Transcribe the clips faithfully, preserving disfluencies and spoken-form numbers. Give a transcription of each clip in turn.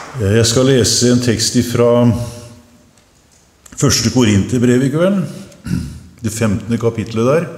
Jeg skal lese en tekst fra første Korinterbrev i kveld, det femtende kapitlet der.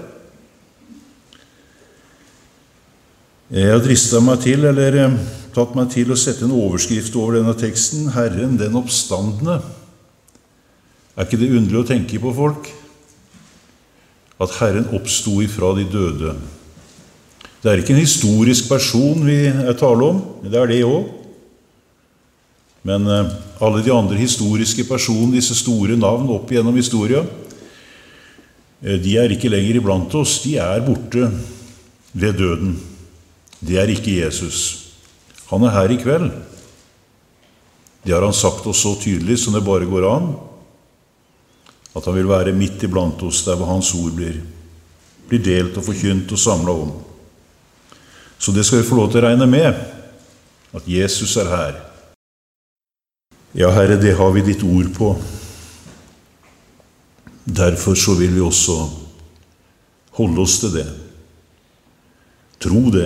Jeg har dristet meg til, eller tatt meg til å sette en overskrift over denne teksten, Herren den oppstandne. Er ikke det underlig å tenke på, folk? At Herren oppstod ifra de døde. Det er ikke en historisk person vi taler om, men det er det også. Men alle de andre historiske personene, disse store navn opp gjennom historien, de er ikke lenger iblant oss, de er borte ved døden. Det er ikke Jesus. Han er her i kveld. Det har han sagt oss så tydelig som det bare går an, at han vil være midt iblant oss der hvor hans ord blir, blir delt og forkynt og samlet om. Så det skal vi få lov til å regne med, at Jesus er her. Ja, Herre, det har vi ditt ord på. Derfor så vil vi også holde oss til det. Tro det.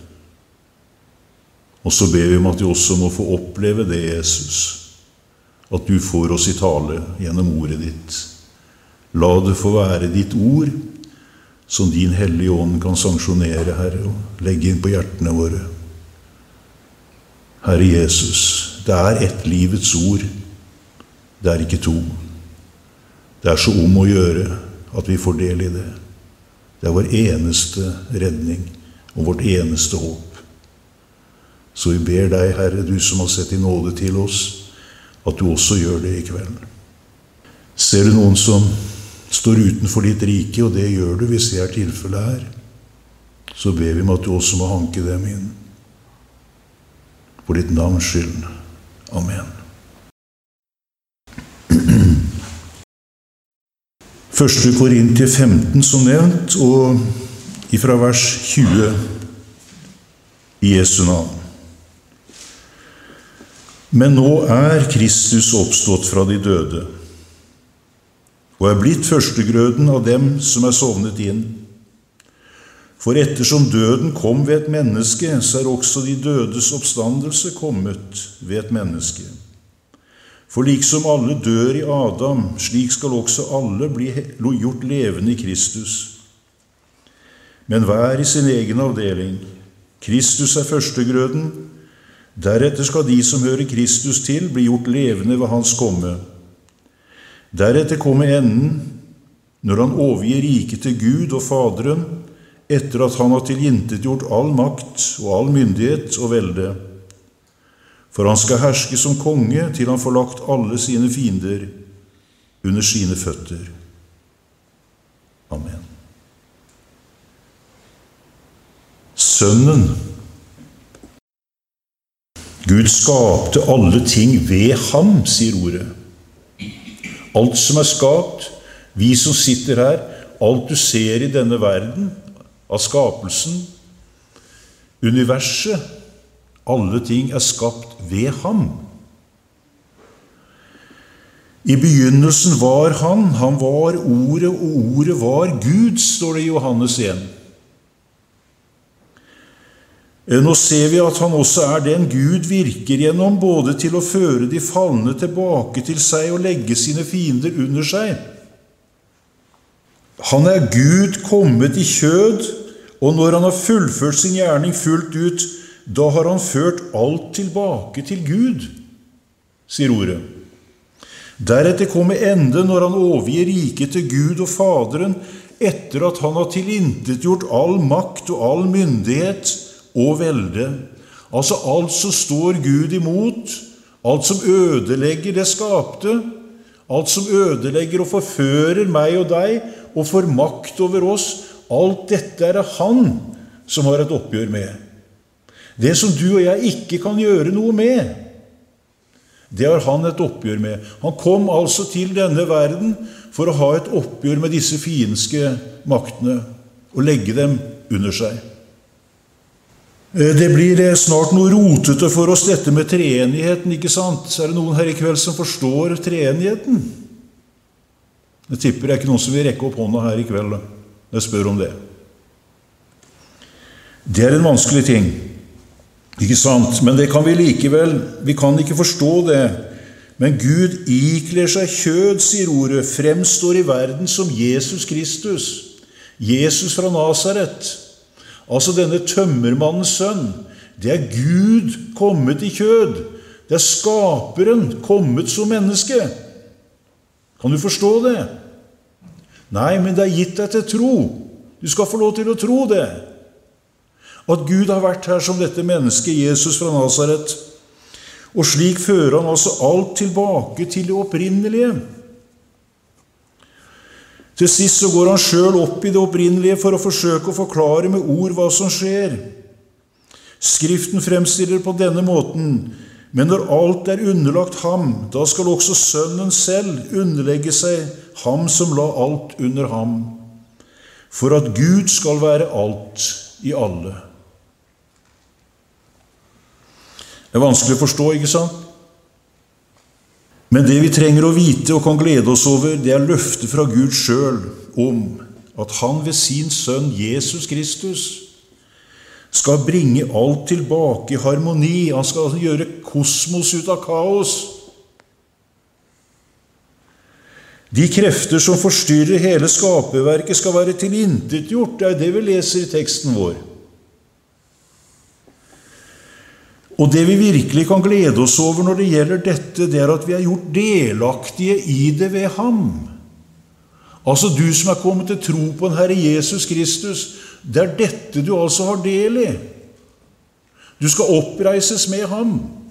Og så ber vi om at vi også må få oppleve det, Jesus. At du får oss i tale gjennom ordet ditt. La det få være ditt ord, som din hellige ånd kan sanksjonere, Herre, og legge inn på hjertene våre. Herre Jesus, det er ett livets ord. Det er ikke to. Det er så om å gjøre at vi får del i det. Det er vår eneste redning og vårt eneste håp. Så vi ber deg, Herre, du som har sett i nåde til oss, at du også gjør det i kveld. Ser du noen som står utenfor ditt rike, og det gjør du hvis det er tilfellet her, så ber vi om at du også må hanke dem inn. For ditt navns skyld. Amen. Første Korinter femten som nevnt, og ifra vers tjue i Jesu navn. Men nå er Kristus oppstått fra de døde, og er blitt førstegrøden av dem som er sovnet inn. For ettersom døden kom ved et menneske, så er også de dødes oppstandelse kommet ved et menneske. For liksom alle dør i Adam, slik skal også alle bli gjort levende i Kristus. Men hver i sin egen avdeling. Kristus er førstegrøden, deretter skal de som hører Kristus til, bli gjort levende ved hans komme. Deretter kommer enden, når han overgir riket til Gud og Faderen, etter at han har tilintetgjort all makt og all myndighet og velde. For han skal herske som konge til han får lagt alle sine fiender under sine føtter. Amen. Sønnen. Gud skapte alle ting ved ham, sier ordet. Alt som er skapt, vi som sitter her, alt du ser i denne verden, av skapelsen, universet, alle ting er skapt ved ham. I begynnelsen var han, han var ordet, og ordet var Gud, står det i Johannes en. Nå ser vi at han også er den Gud virker gjennom, både til å føre de falne tilbake til seg og legge sine fiender under seg. Han er Gud kommet i kjød, og når han har fullført sin gjerning fullt ut, da har han ført alt tilbake til Gud, sier ordet. Deretter kommer ende når han overgir riket til Gud og Faderen, etter at han har tilintetgjort all makt og all myndighet og velde. Altså alt som står Gud imot, alt som ødelegger det skapte, alt som ødelegger og forfører meg og deg, og får makt over oss, alt dette er det han som har et oppgjør med. Det som du og jeg ikke kan gjøre noe med, det har han et oppgjør med. Han kom altså til denne verden for å ha et oppgjør med disse fiendske maktene, og legge dem under seg. Det blir snart noe rotete for oss dette med treenigheten, ikke sant? Så er det noen her i kveld som forstår treenigheten. Jeg tipper det er ikke noen som vil rekke opp hånda her i kveld, da. Jeg spør om det. Det er en vanskelig ting. Ikke sant? Men det kan vi likevel, vi kan ikke forstå det. Men Gud ikler seg kjød, sier ordet, fremstår i verden som Jesus Kristus. Jesus fra Nazaret. Altså denne tømmermannens sønn. Det er Gud kommet i kjød. Det er skaperen kommet som menneske. Kan du forstå det? Nei, men det er gitt deg til tro. Du skal få lov til å tro det. At Gud har vært her som dette mennesket, Jesus fra Nazaret. Og slik fører han altså alt tilbake til det opprinnelige. Til sist så går han selv opp i det opprinnelige for å forsøke å forklare med ord hva som skjer. Skriften fremstiller på denne måten: men når alt er underlagt ham, da skal også sønnen selv underlegge seg ham som la alt under ham, for at Gud skal være alt i alle. Det er vanskelig å forstå, ikke sant? Men det vi trenger å vite og kan glede oss over, det er løftet fra Gud selv om at han ved sin sønn Jesus Kristus skal bringe alt tilbake i harmoni. Han skal gjøre kosmos ut av kaos. De krefter som forstyrrer hele skaperverket skal være tilintetgjort. Det er det vi leser i teksten vår. Og det vi virkelig kan glede oss over når det gjelder dette, det er at vi er gjort delaktige i det ved ham. Altså du som er kommet til tro på den Herre Jesus Kristus, det er dette du altså har del i. Du skal oppreises med ham.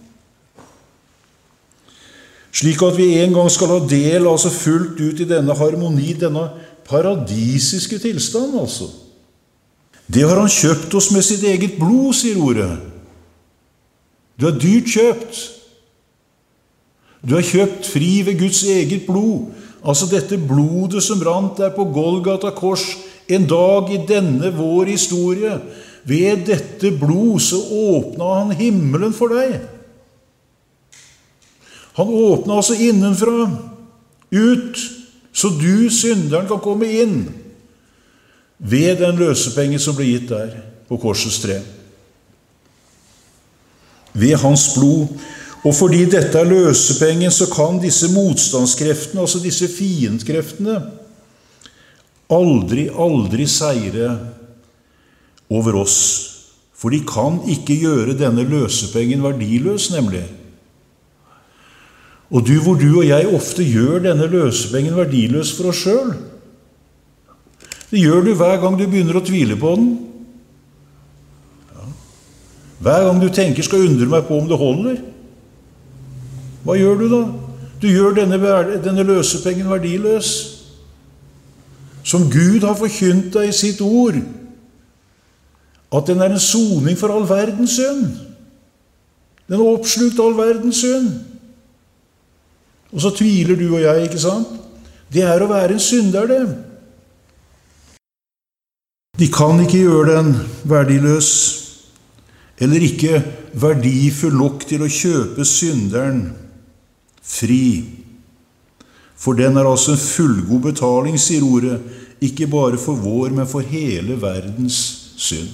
Slik at vi en gang skal ha del, altså fullt ut i denne harmoni, denne paradisiske tilstand, altså. Det har han kjøpt oss med sitt eget blod, sier ordet. Du er dyrt kjøpt. Du er kjøpt fri ved Guds eget blod. Altså dette blodet som rant der på Golgata kors en dag i denne vår historie. Ved dette blod så åpnet han himmelen for deg. Han åpnet altså innenfra, ut, så du, synderen, kan komme inn ved den løsepenge som ble gitt der på korsets tre. Ved hans blod. Og fordi dette er løsepengen, så kan disse motstandskreftene, altså disse fiendkreftene, aldri, aldri seire over oss. For de kan ikke gjøre denne løsepengen verdiløs, nemlig. Og du, hvor du og jeg ofte gjør denne løsepengen verdiløs for oss selv. Det gjør du hver gang du begynner å tvile på den. Hver gang du tenker, skal undre meg på om det holder. Hva gjør du da? Du gjør denne, denne løsepengen verdiløs. Som Gud har forkynt deg i sitt ord. At den er en soning for all verdens synd. Den har oppslukt all verdens synd. Og så tviler du og jeg, ikke sant? Det er å være en synder, det. De kan ikke gjøre den verdiløs, eller ikke verdifull nok til å kjøpe synderen fri. For den er altså en fullgod betaling, sier ordet, ikke bare for vår, men for hele verdens synd.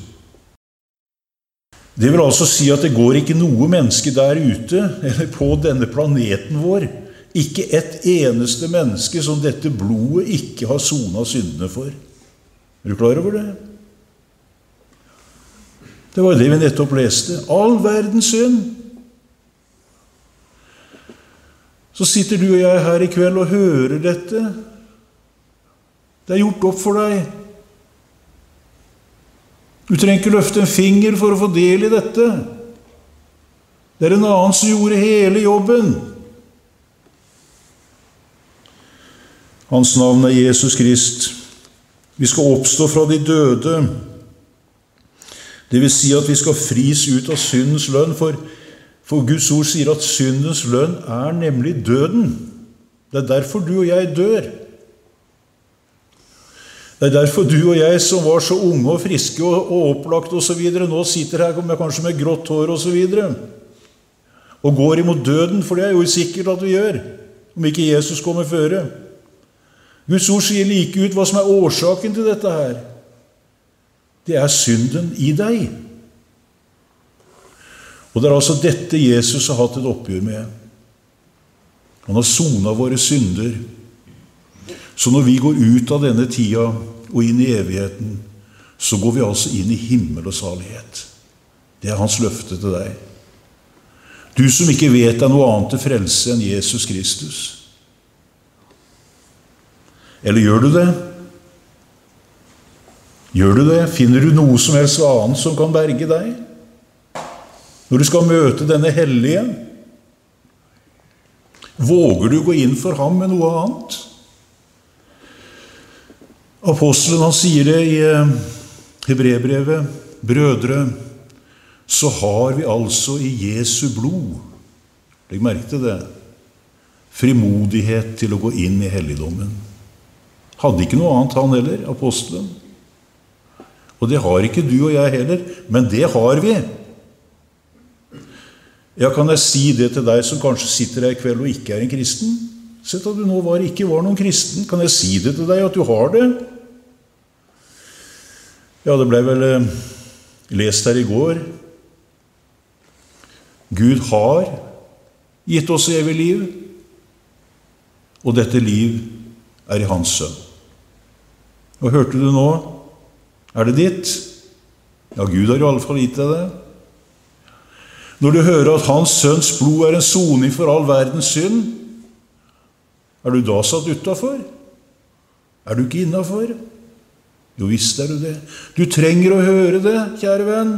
Det vil altså si at det går ikke noe menneske der ute, eller på denne planeten vår, ikke et eneste menneske som dette blodet ikke har sonet syndene for. Er du klar over det? Det var det vi nettopp leste. All verdens synd. Så sitter du og jeg her i kveld og hører dette. Det er gjort opp for deg. Du trenger ikke løfte en finger for å få del i dette. Det er en annen som gjorde hele jobben. Hans navn er Jesus Krist. Vi skal oppstå fra de døde. Det vil si at vi skal fris ut av syndens lønn, for, for Guds ord sier at syndens lønn er nemlig døden. Det er derfor du og jeg dør. Det er derfor du og jeg som var så unge og friske og, og opplagt og så videre, nå sitter her med, kanskje med grått hår og så videre, og går imot døden, for det er jo sikkert at vi gjør, om ikke Jesus kommer føre. Guds ord sier like ut hva som er årsaken til dette her. Det er synden i deg. Og det er altså dette Jesus har hatt et oppgjør med. Han har sonet våre synder. Så når vi går ut av denne tida og inn i evigheten, så går vi altså inn i himmel og salighet. Det er hans løfte til deg. Du som ikke vet deg noe annet til frelse enn Jesus Kristus. Eller gjør du det? Gjør du det? Finner du noe som helst annet som kan berge deg? Når du skal møte denne hellige, våger du gå inn for ham med noe annet? Apostelen, han sier det i Hebreerbrevet: brødre, så har vi altså i Jesu blod, legg merke til det, frimodighet til å gå inn i helligdommen. Hadde ikke noe annet han heller, apostelen. Og det har ikke du og jeg heller, men det har vi. Ja, kan jeg si det til deg som kanskje sitter her i kveld og ikke er en kristen? Sett at du nå var, ikke var noen kristen. Kan jeg si det til deg at du har det? Ja, det ble vel eh, lest her i går. Gud har gitt oss evig liv, og dette liv er i hans sønn. Og hørte du nå? Er det ditt? Ja, Gud har i alle fall gitt deg det. Når du hører at hans sønns blod er en soning for all verdens synd, er du da satt utenfor? Er du ikke innenfor? Jo, visst er du det. Du trenger å høre det, kjære venn.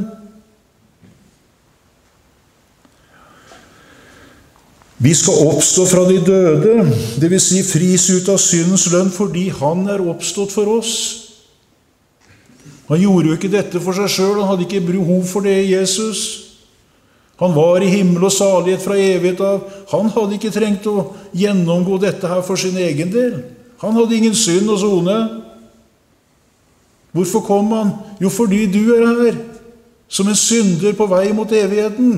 Vi skal oppstå fra de døde, det vil si fris ut av syndens lønn, fordi han er oppstått for oss. Han gjorde jo ikke dette for seg selv, han hadde ikke behov for det i Jesus. Han var i himmel og salighet fra evighet av. Han hadde ikke trengt å gjennomgå dette her for sin egen del. Han hadde ingen synd å sone. Hvorfor kom han? Jo, fordi du er her, som en synder på vei mot evigheten.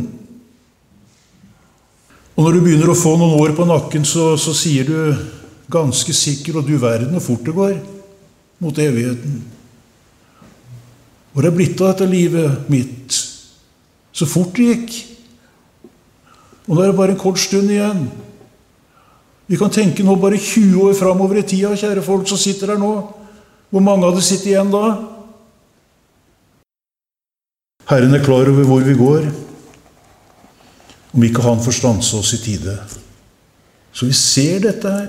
Og når du begynner å få noen år på nakken, så, så sier du ganske sikker, og du verden, og fort det går mot evigheten. Og det er blitt av dette livet mitt. Så fort det gikk. Og nå er det bare en kort stund igjen. Vi kan tenke nå bare tjue år fremover i tida, kjære folk som sitter her nå. Hvor mange hadde sittet igjen da? Herren er klar over hvor vi går, om ikke han får stanse oss i tide. Så vi ser dette her.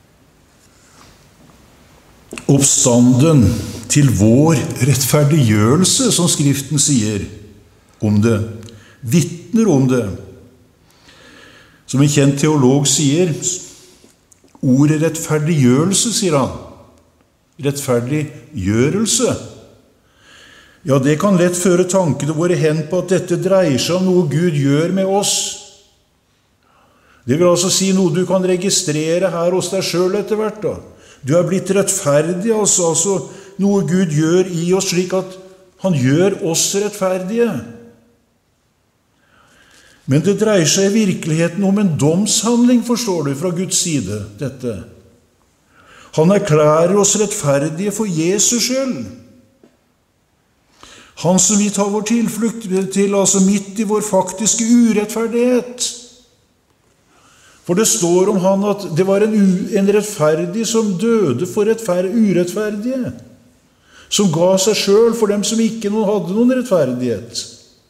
Oppstanden til vår rettferdiggjørelse, som Skriften sier om det, vitner om det. Som en kjent teolog sier, ordet rettferdiggjørelse, sier han. Rettferdiggjørelse. Ja, det kan lett føre tankene våre hen på at dette dreier seg om noe Gud gjør med oss. Det vil altså si noe du kan registrere her hos deg selv etter hvert da. Du er blitt rettferdig, altså, altså noe Gud gjør i oss slik at han gjør oss rettferdige. Men det dreier seg i virkeligheten om en domshandling, forstår du, fra Guds side, dette. Han erklærer oss rettferdige for Jesus skyld. Han som vi tar vår tilflukt til, altså midt i vår faktiske urettferdighet. For det står om han at det var en, en rettferdig som døde for urettferdige, som ga seg selv for dem som ikke hadde noen rettferdighet.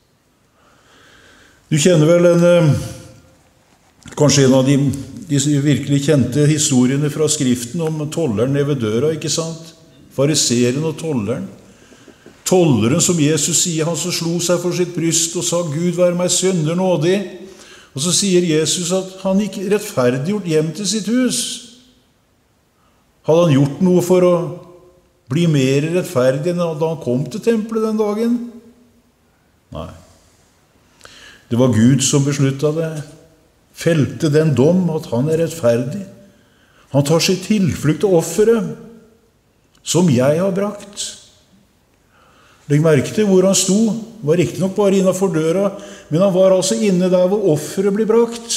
Du kjenner vel en, kanskje en av de, de virkelig kjente historiene fra Skriften om tolleren nede ved døra, ikke sant? Fariseren og tolleren. Tolleren som Jesus sier, han som slo seg for sitt bryst og sa, Gud vær meg synder nådig. Og så sier Jesus at han gikk rettferdiggjort hjem til sitt hus. Hadde han gjort noe for å bli mer rettferdig enn da han kom til tempelet den dagen? Nei. Det var Gud som besluttet det. Felte den dom at han er rettferdig. Han tar sitt tilflukt til offeret som jeg har brakt. Legg merke til hvor han sto. Han var riktig nok bare innenfor døra, men han var altså inne der hvor offeret blir brakt.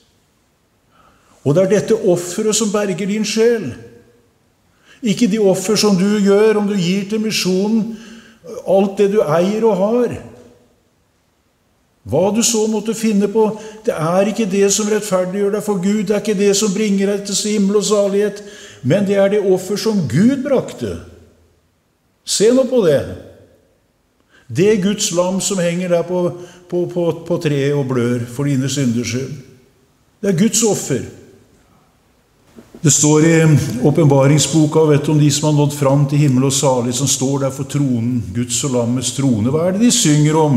Og det er dette offeret som berger din sjel. Ikke de offer som du gjør om du gir til misjonen alt det du eier og har. Hva du så måtte finne på, det er ikke det som rettferdiggjør deg for Gud, det er ikke det som bringer deg til himmel og salighet, men det er det offer som Gud brakte. Se nå på det. Det er Guds lam som henger der på, på, på, på treet og blør for dine synders skyld. Det er Guds offer. Det står i åpenbaringsboka, vet du, om de som har nådd fram til himmel og salighet, som står der for tronen, Guds og lammets trone. Hva er det de synger om?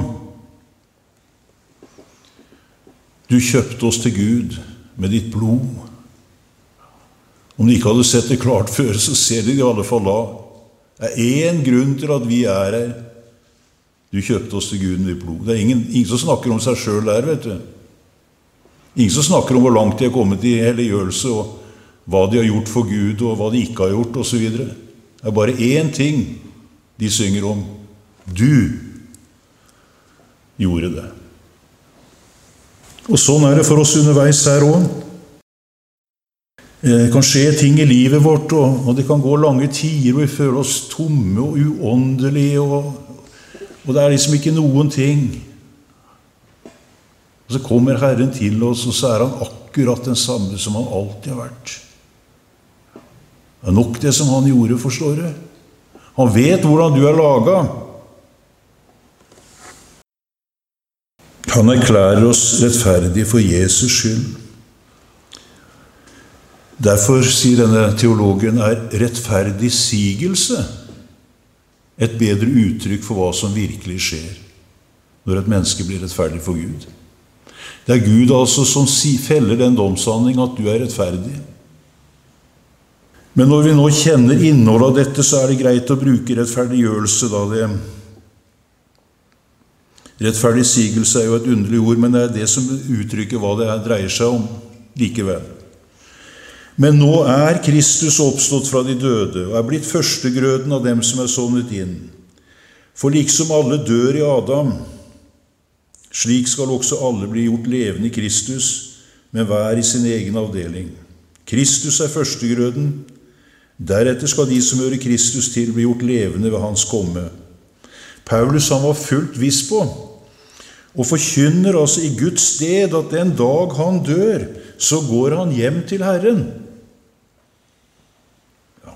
Du kjøpte oss til Gud med ditt blod. Om de ikke hadde sett det klart før, så ser de det i alle fall da. Det er en grunn til at vi er her. Du kjøpte oss til Gud med ditt blod. Det er ingen, ingen som snakker om seg selv der, vet du. Ingen som snakker om hvor langt de har kommet i helliggjørelse, og hva de har gjort for Gud, og hva de ikke har gjort, og så videre. Det er bare én ting de synger om. Du gjorde det. Og sånn er det for oss underveis her også. Det kan skje ting i livet vårt, og det kan gå lange tider, og vi føler oss tomme og uåndelige, og, og det er liksom ikke noen ting. Og så kommer Herren til oss, og så er han akkurat den samme som han alltid har vært. Det er nok det som han gjorde, forstår du. Han vet hvordan du er laget. Han erklærer oss rettferdige for Jesus skyld. Derfor, sier denne teologen, er rettferdig sigelse et bedre uttrykk for hva som virkelig skjer når et menneske blir rettferdig for Gud. Det er Gud altså som feller den domshandling at du er rettferdig. Men når vi nå kjenner innholdet av dette, så er det greit å bruke rettferdiggjørelse, da det rettferdig sigelse er jo et underlig ord, men det er det som uttrykker hva det dreier seg om likevel. Men nå er Kristus oppstått fra de døde, og er blitt førstegrøden av dem som er sovnet inn. For liksom alle dør i Adam, slik skal også alle bli gjort levende i Kristus, men hver i sin egen avdeling. Kristus er førstegrøden, deretter skal de som hører Kristus til bli gjort levende ved hans komme. Paulus han var fullt viss på, og forkynner altså i Guds sted at den dag han dør, så går han hjem til Herren. Ja.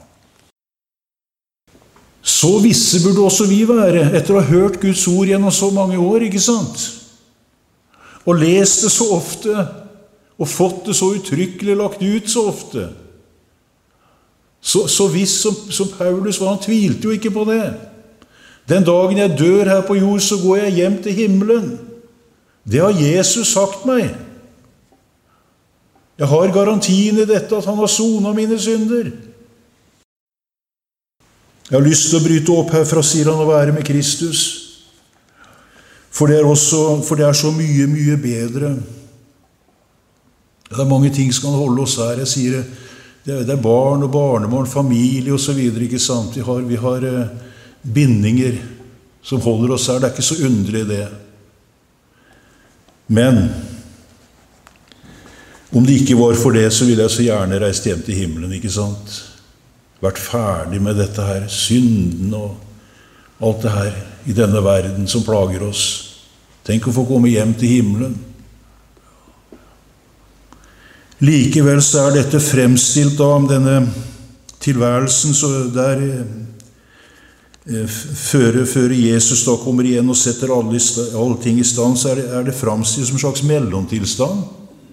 Så visse burde også vi være, etter å ha hørt Guds ord gjennom så mange år, ikke sant? Og lest det så ofte, og fått det så uttrykkelig lagt ut så ofte. Så, så viss som, som Paulus var, han tvilte jo ikke på det. Den dagen jeg dør her på jord, så går jeg hjem til himmelen. Det har Jesus sagt meg. Jeg har garantien i dette at han har sonet mine synder. Jeg har lyst til å bryte opp herfra, sier han, å være med Kristus. For det er, også, for det er så mye, mye bedre. Det er mange ting som kan holde oss her. Jeg sier det, det er barn og barnebarn, familie og så videre, ikke sant? Vi har, vi har bindinger som holder oss her. Det er ikke så underlig det. Men om det ikke var for det, så ville jeg så gjerne reist hjem til himmelen, ikke sant? Vært ferdig med dette her, synden og alt det her i denne verden som plager oss. Tenk å få komme hjem til himmelen. Likevel så er dette fremstilt av denne tilværelsen, så der Før, før Jesus da kommer igjen og setter alle, alle ting i stand, så er det, er det fremstilt som en slags mellomtilstand,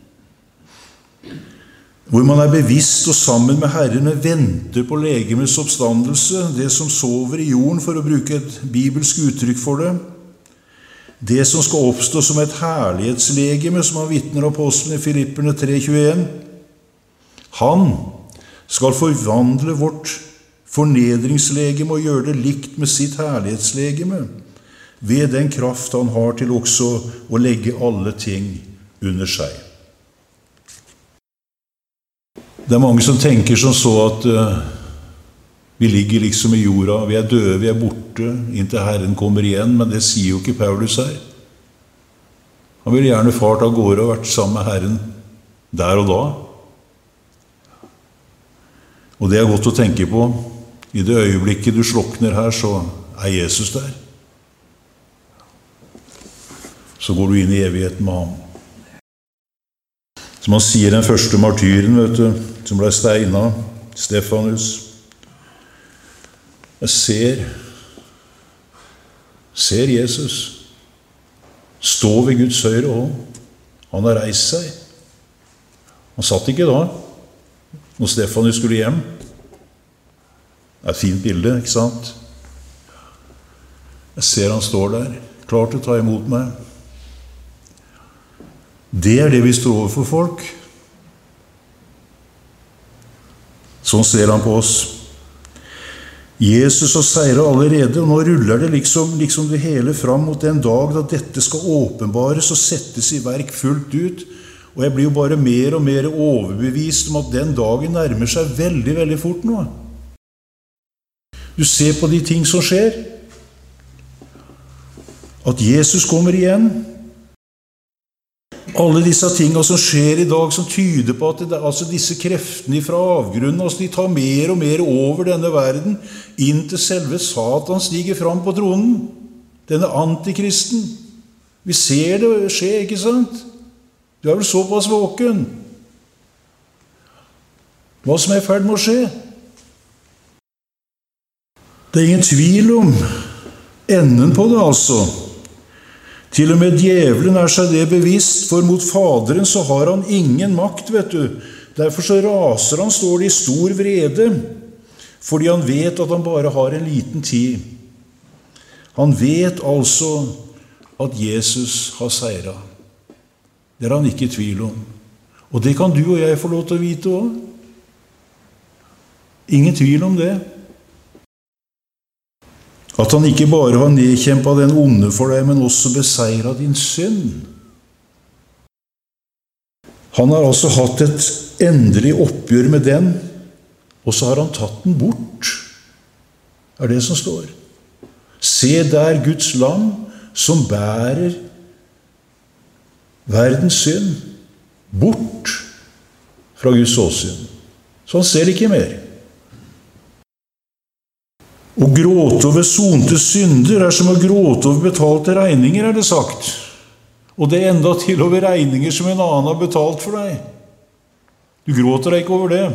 hvor man er bevisst og sammen med Herren, men venter på legemets oppstandelse, det som sover i jorden, for å bruke et bibelsk uttrykk for det, det som skal oppstå som et herlighetslegeme, som han vitner apostelen i Filipperne tre tjueen. Han skal forvandle vårt fornedringslegeme og gjøre det likt med sitt herlighetslegeme, ved den kraft han har til også å legge alle ting under seg. Det er mange som tenker som så at uh, vi ligger liksom i jorda, vi er døde, vi er borte, inntil Herren kommer igjen, men det sier jo ikke Paulus her. Han ville gjerne fart av gårde og vært sammen med Herren der og da. Og det er godt å tenke på. I det øyeblikket du slukner her, så er Jesus der. så går du inn i evigheten med ham. Som han sier, den første martyren, vet du, som ble steina, Stefanus. Jeg ser, ser Jesus stå ved Guds høyre hånd. Han har reist seg. Han satt ikke da, når Stefanus skulle hjem. Det er et fint bilde, ikke sant? Jeg ser han står der, klar til å ta imot meg. Det er det vi står over for folk. Sånn ser han på oss. Jesus har seiret allerede, og nå ruller det liksom, liksom det hele fram mot den dag da dette skal åpenbares og settes i verk fullt ut. Og jeg blir jo bare mer og mer overbevist om at den dagen nærmer seg veldig, veldig fort nå. Du ser på de ting som skjer. At Jesus kommer igjen. Alle disse tingene som skjer i dag som tyder på at det, altså disse kreftene fra avgrunnen, altså de tar mer og mer over denne verden, inn til selve Satan stiger fram på tronen. Denne antikristen. Vi ser det skje, ikke sant? Du er vel såpass våken. Hva som er i ferd med å skje? Det er ingen tvil om enden på det, altså. Til og med djevelen er seg det bevisst, for mot Faderen så har han ingen makt, vet du. Derfor så raser han, står det, i stor vrede, fordi han vet at han bare har en liten tid. Han vet altså at Jesus har seiret. Det er han ikke i tvil om. Og det kan du og jeg få lov til å vite også. Ingen tvil om det. At han ikke bare har nedkjempet den onde for deg, men også beseiret din synd. Han har altså hatt et endelig oppgjør med den, og så har han tatt den bort. Det er det som står. Se der Guds lam som bærer verdens synd bort fra Guds åsyn. Så han ser ikke mer. Å gråte over sonte synder er som å gråte over betalte regninger, er det sagt. Og det er enda til over regninger som en annen har betalt for deg. Du gråter deg ikke over det.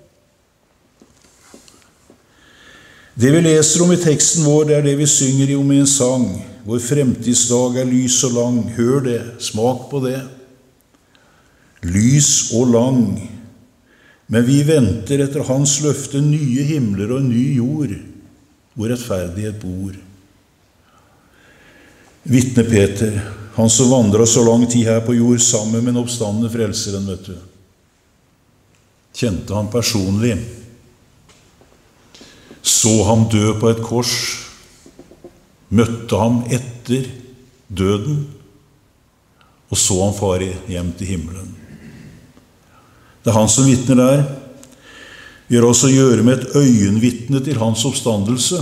Det vi leser om i teksten vår, det er det vi synger om i en sang. Vår fremtidsdag er lys og lang. Hør det, smak på det. Lys og lang. Men vi venter etter hans løfte nye himler og en ny jord, hvor rettferdighet bor. Vitne Peter, han som vandret så lang tid her på jord sammen med den oppstandende frelseren, vet du. Kjente han personlig. Så ham dø på et kors, møtte ham etter døden, og så ham fare hjem til himmelen. Det er han som vitner der. Vi har også å gjøre med et øyenvitne til hans oppstandelse.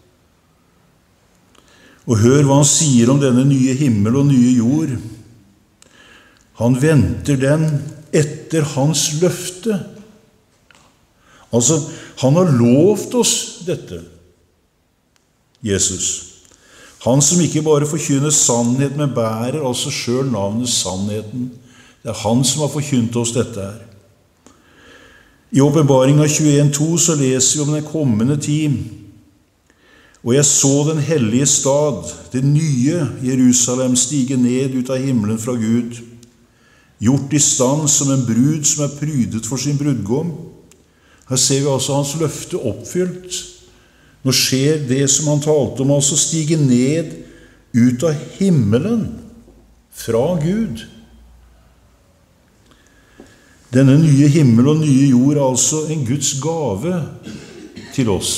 Og hør hva han sier om denne nye himmel og nye jord. Han venter den etter hans løfte. Altså, han har lovt oss dette, Jesus. Han som ikke bare forkynner sannhet, men bærer altså selv navnet sannheten. Det er han som har forkynt oss dette her. I Åpenbaringen tjueen to så leser vi om den kommende tid. Og jeg så den hellige stad, det nye Jerusalem, stige ned ut av himmelen fra Gud, gjort i stand som en brud som er prydet for sin brudgom. Her ser vi altså hans løfte oppfylt. Nå skjer det som han talte om, altså stige ned ut av himmelen fra Gud. Denne nye himmel og nye jord er altså en Guds gave til oss.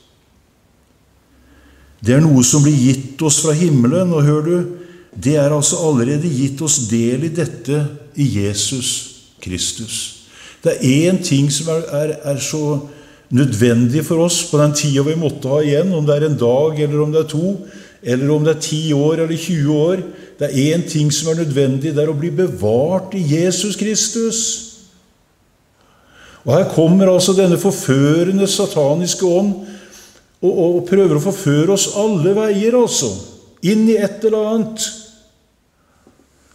Det er noe som blir gitt oss fra himmelen, og hør du, det er altså allerede gitt oss del i dette i Jesus Kristus. Det er en ting som er, er, er så nødvendig for oss på den tiden vi måtte ha igjen, om det er en dag, eller om det er to, eller om det er ti år, eller tjue år. Det er en ting som er nødvendig, det er å bli bevart i Jesus Kristus. Og her kommer altså denne forførende sataniske ånd, og, og, og prøver å forføre oss alle veier, altså, inn i et eller annet.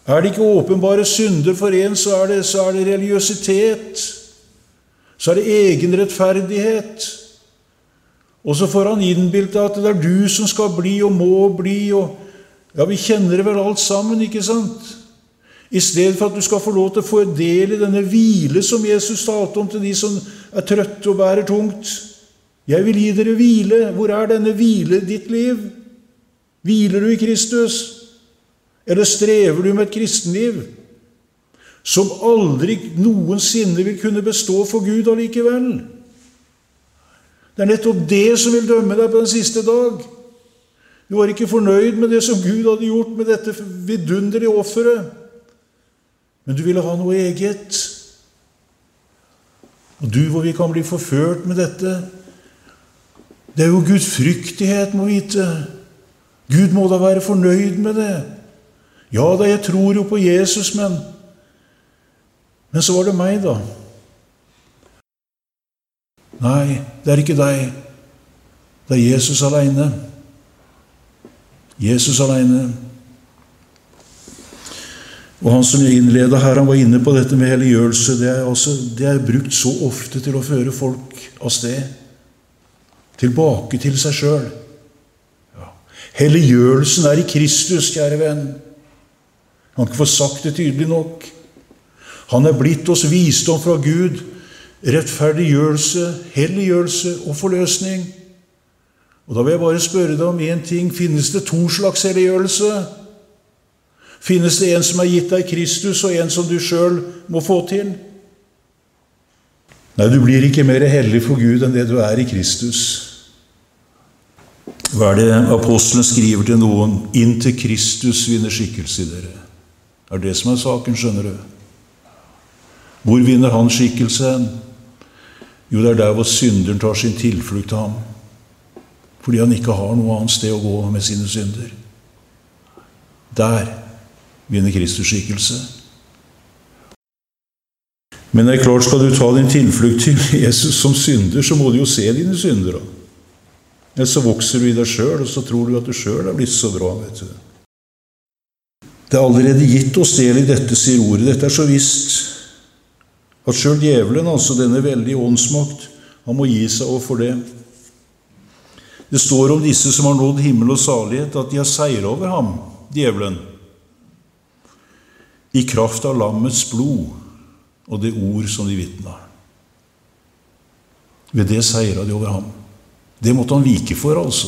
Er det ikke åpenbare synder for en, så er det, så er det religiøsitet. Så er det egenrettferdighet. Og så får han innbildet at det er du som skal bli og må bli. Og, ja, vi kjenner det vel alt sammen, ikke sant? I stedet for at du skal få lov til å få en del i denne hvile som Jesus talte om til de som er trøtte og bærer tungt. Jeg vil gi dere hvile. Hvor er denne hvile i ditt liv? Hviler du i Kristus? Eller strever du med et kristenliv som aldri noensinne vil kunne bestå for Gud allikevel? Det er nettopp det som vil dømme deg på den siste dag. Du var ikke fornøyd med det som Gud hadde gjort med dette vidunderlige offeret. Men du ville ha noe eget. Og du hvor vi kan bli forført med dette, det er jo gudfryktighet, må vite. Gud må da være fornøyd med det. Ja da, jeg tror jo på Jesus, men Men så var det meg da. Nei, det er ikke deg. Det er Jesus alene. Jesus alene. Og han som innledet her, han var inne på dette med helliggjørelse. Det er, altså, det er brukt så ofte til å føre folk av sted. Tilbake til seg selv. Ja. Helliggjørelsen er i Kristus, kjære venn. Han kan ikke få sagt det tydelig nok. Han er blitt oss visdom fra Gud, rettferdiggjørelse, helliggjørelse og forløsning. Og da vil jeg bare spørre deg om en ting. Finnes det to slags helliggjørelse? Finnes det en som er gitt deg Kristus, og en som du selv må få til? Nei, du blir ikke mer hellig for Gud enn det du er i Kristus. Hva er det apostelen skriver til noen? Inntil Kristus vinner skikkelse i dere. Det er det som er saken, skjønner du. Hvor vinner han skikkelse? Jo, det er der hvor synderen tar sin tilflukt til ham. Fordi han ikke har noe annet sted å gå med sine synder. Der vinner Kristus skikkelse. Men det er klart, skal du ta din tilflukt til Jesus som synder, så må du jo se dine synder. Eller så vokser du i deg selv, og så tror du at du selv er blitt så bra, vet du. Det er allerede gitt oss del i dette, sier ordet. Dette er så visst at selv djevelen, altså denne veldige åndsmakt, han må gi seg overfor det. Det står om disse som har nådd himmel og salighet, at de har seiret over ham, djevelen, i kraft av lammets blod og det ord som de vitnet. Ved det seiret de over ham. Det måtte han vike for, altså.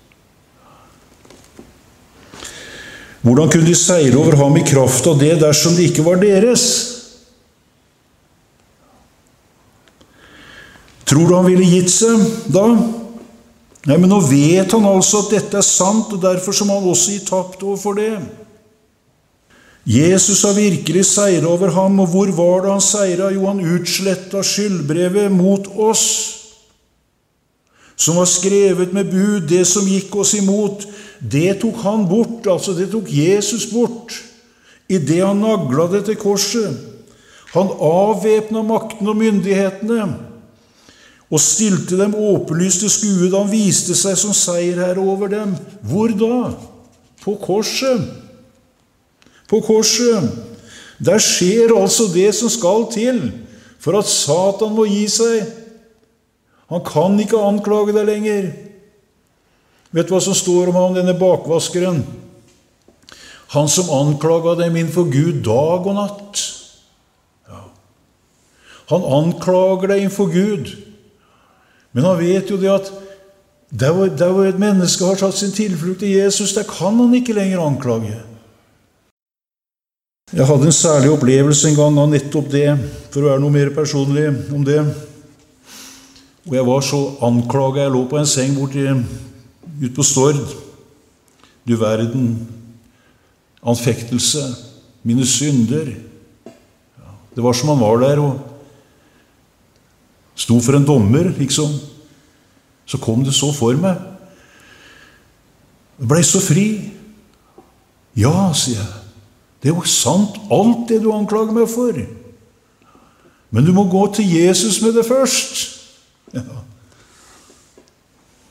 Hvordan kunne de seire over ham i kraft av det dersom det ikke var deres? Tror du han ville gitt seg da? Nei, men nå vet han altså at dette er sant, og derfor må han også gi tapt overfor det. Jesus har virkelig seiret over ham, og hvor var det han seiret? Jo, han utslettet skyldbrevet mot oss, som var skrevet med bud, det som gikk oss imot. Det tok han bort, altså det tok Jesus bort, i det han naglet det til korset. Han avvæpnet makten og myndighetene, og stilte dem åpenlyst til skue da han viste seg som seierherre over dem. Hvor da? På korset. På korset. Der skjer altså det som skal til for at Satan må gi seg. Han kan ikke anklage deg lenger. Vet du hva som står om han, denne bakvaskeren? Han som anklaget dem innenfor Gud dag og natt. Ja. Han anklager deg innenfor Gud. Men han vet jo det at der hvor, der hvor et menneske har tatt sin tilflukt til Jesus, der kan han ikke lenger anklage. Jeg hadde en særlig opplevelse en gang av nettopp det, for å være noe mer personlig om det. Og jeg var så anklaget, jeg lå på en seng borte ut på Stord. Du verden, anfektelse, mine synder. Ja, det var som han var der og sto for en dommer, liksom. Så kom det så for meg. Jeg ble så fri. Ja, sier jeg. Det er jo sant, alt det du anklager meg for. Men du må gå til Jesus med det først. Ja.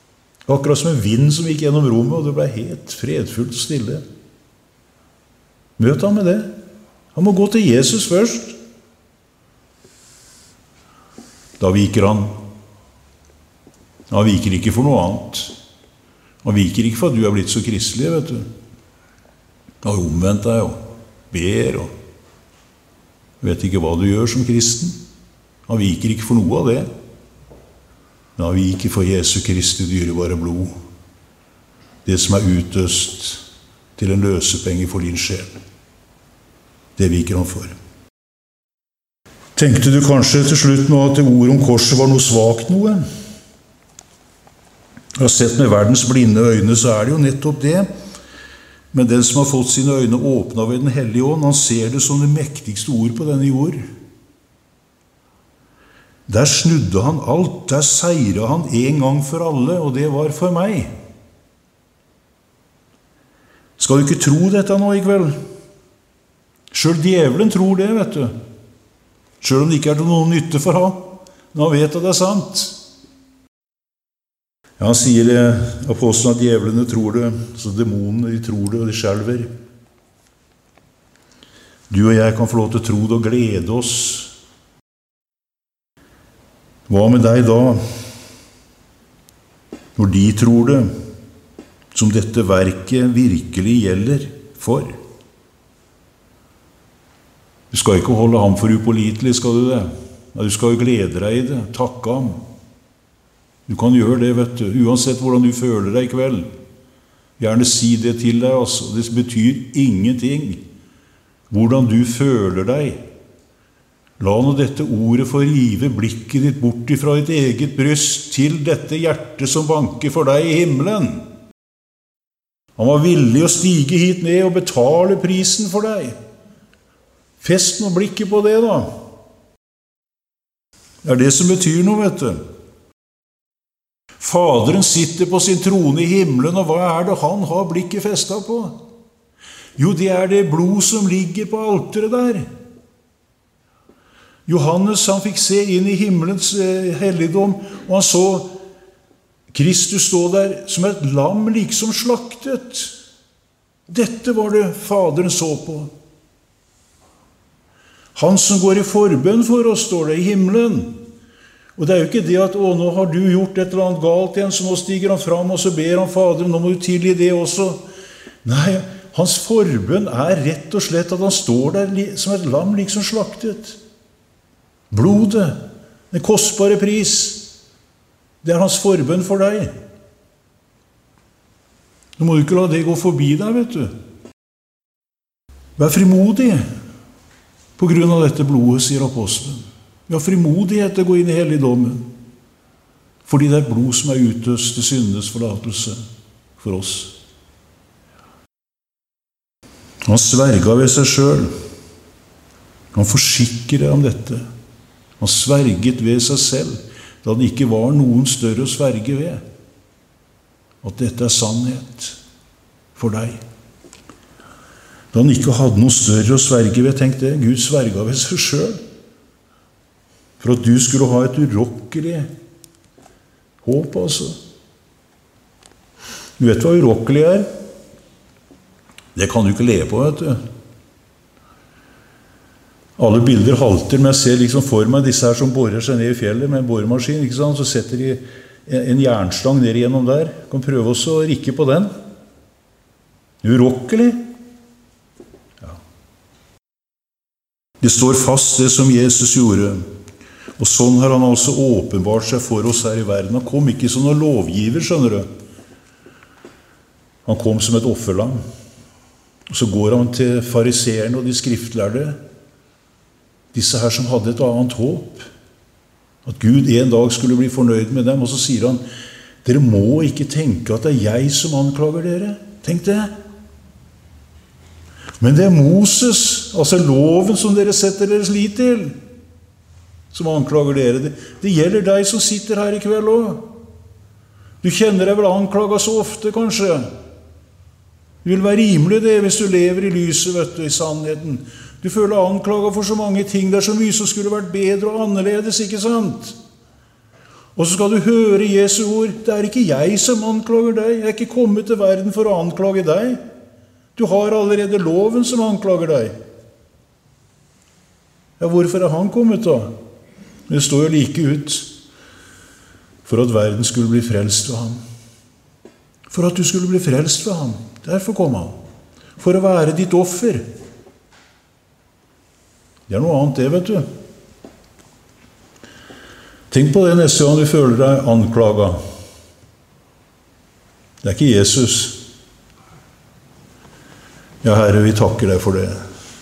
Akkurat som en vind som gikk gjennom rommet, og det ble helt fredfullt stille. Møt ham med det. Han må gå til Jesus først. Da viker han. Han viker ikke for noe annet. Han viker ikke for at du er blitt så kristelig, vet du. Han har omvendt deg og ber og vet ikke hva du gjør som kristen. Han viker ikke for noe av det. Men han viker for Jesu Kristi dyrebare blod. Det som er utøst til en løsepenge for din sjel. Det viker han for. Tenkte du kanskje til slutt nå at ordet om korset var noe svagt noe? Jeg har sett med verdens blinde øyne, så er det jo nettopp det. Men den som har fått sine øyne åpnet ved den hellige ånd, han ser det som det mektigste ord på denne jord. Der snudde han alt, der seiret han en gang for alle, og det var for meg. Skal du ikke tro dette nå i kveld? Selv djevelen tror det, vet du. Selv om det ikke er til noen nytte for han, men han vet at det er sant. Ja, han sier apostelen at djevelene tror det, så demonene de tror det, og de skjelver. Du og jeg kan få lov til å tro det og glede oss. Hva med deg da? Når de tror det, som dette verket virkelig gjelder for. Du skal ikke holde ham for upålitelig, skal du det? Du skal jo glede deg i det, takke ham. Du kan gjøre det, vet du, uansett hvordan du føler deg i kveld. Gjerne si det til deg, altså. Det betyr ingenting hvordan du føler deg. La nå dette ordet få rive blikket ditt bort ifra ditt eget bryst til dette hjertet som banker for deg i himmelen. Han var villig å stige hit ned og betale prisen for deg. Fest nå blikket på det, da. Det er det som betyr noe, vet du. Faderen sitter på sin trone i himmelen, og hva er det han har blikket festet på? Jo, det er det blod som ligger på alteret der. Johannes, han fikk se inn i himmelens eh, helligdom, og han så Kristus stå der som et lam liksom slaktet. Dette var det Faderen så på. Han som går i forbønn for oss, står det i himmelen. Og det er jo ikke det at, å, nå har du gjort et eller annet galt igjen, så nå stiger han fram, og så ber han Faderen, nå må du tilgi det også. Nei, hans forbønn er rett og slett at han står der som et lam liksom slaktet. Blodet, den kostbare pris, det er hans forbønn for deg. Nå må du ikke la det gå forbi deg, vet du. Vær frimodig på grunn av dette blodet, sier apostelen. Vi har frimodighet til å gå inn i helligdommen, fordi det er blod som er utøst til syndenes forlatelse for oss. Han sverga ved seg selv. Han forsikret om dette. Han sverget ved seg selv, da det ikke var noen større å sverge ved. At dette er sannhet for deg. Da han ikke hadde noe større å sverge ved, tenk det, Gud sverga ved seg selv. For at du skulle ha et urokkelig håp, altså. Du vet hva urokkelig er? Det kan du ikke leve på, vet du. Alle bilder halter, men jeg ser liksom for meg disse her som borer seg ned i fjellet med en boremaskin, ikke sant? Så setter de en jernstang ned igjennom der. Du kan prøve også å rikke på den. Urokkelig. Ja. Det står fast det som Jesus gjorde. Og sånn har han altså åpenbart seg for oss her i verden. Han kom ikke som noen lovgiver, skjønner du. Han kom som et offerlam. Og så går han til fariseerne og de skriftlærde, disse her som hadde et annet håp. At Gud en dag skulle bli fornøyd med dem. Og så sier han, dere må ikke tenke at det er jeg som anklager dere. Tenk det. Men det er Moses, altså loven som dere setter deres lit til, som anklager dere. Det, det gjelder deg som sitter her i kveld også. Du kjenner deg vel anklaget så ofte, kanskje. Du vil være rimelig det hvis du lever i lyset, vet du, i sannheten. Du føler anklaget for så mange ting. Det er så mye som skulle vært bedre og annerledes, ikke sant? Og så skal du høre Jesu ord. Det er ikke jeg som anklager deg. Jeg er ikke kommet til verden for å anklage deg. Du har allerede loven som anklager deg. Ja, hvorfor er han kommet da? Det står jo like ut for at verden skulle bli frelst ved ham. For at du skulle bli frelst ved ham. Derfor kom han. For å være ditt offer. Det er noe annet det, vet du. Tenk på det neste gang du føler deg anklaget. Det er ikke Jesus. Ja, Herre, vi takker deg for det.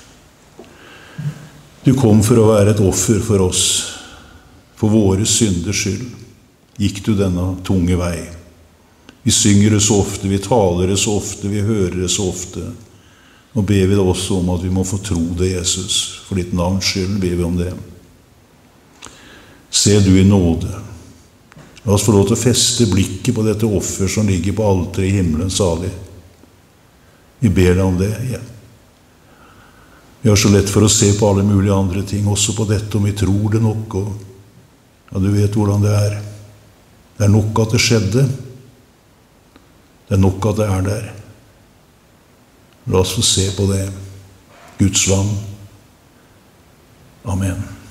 Du kom for å være et offer for oss. For våre synders skyld gikk du denne tunge vei. Vi synger det så ofte, vi taler det så ofte, vi hører det så ofte. Nå ber vi det også om at vi må få tro det, Jesus. For ditt navns skyld ber vi om det. Se du i nåde. La oss få lov til å feste blikket på dette offer som ligger på alteret i himmelen salig. Vi ber deg om det igjen. Vi har så lett for å se på alle mulige andre ting, også på dette om vi tror det nok. Og, ja, du vet hvordan det er. Det er nok at det skjedde. Det er nok at det er der. La oss få se på det. Guds land. Amen.